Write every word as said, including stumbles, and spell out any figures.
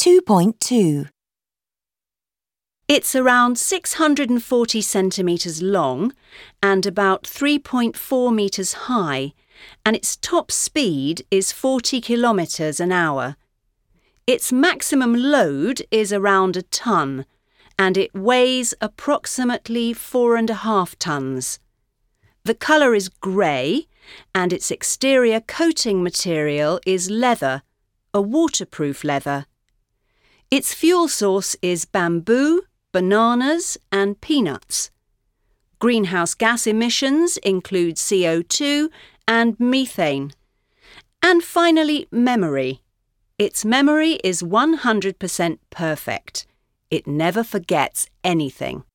two point two. It's around six hundred forty centimetres long and about three point four metres high, and its top speed is forty kilometres an hour. Its maximum load is around a tonne, and it weighs approximately four and a half tonnes. The colour is grey, and its exterior coating material is leather, a waterproof leather. Its fuel source is bamboo, bananas and peanuts. Greenhouse gas emissions include C O two and methane. And finally, memory. Its memory is one hundred percent perfect. It never forgets anything.